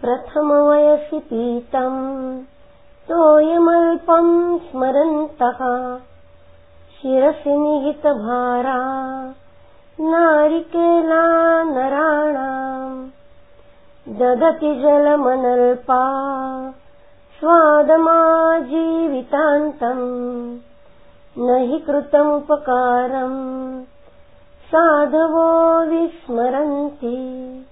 प्रथमवयसि पीतं तोयमल्पं स्मरन्तः शिरसि निहितभारा नारिकेला नराणाम् ददति जलमनल्पा स्वादमाजीवितान्तम् न हि कृतमुपकारम् साधवो विस्मरन्ति।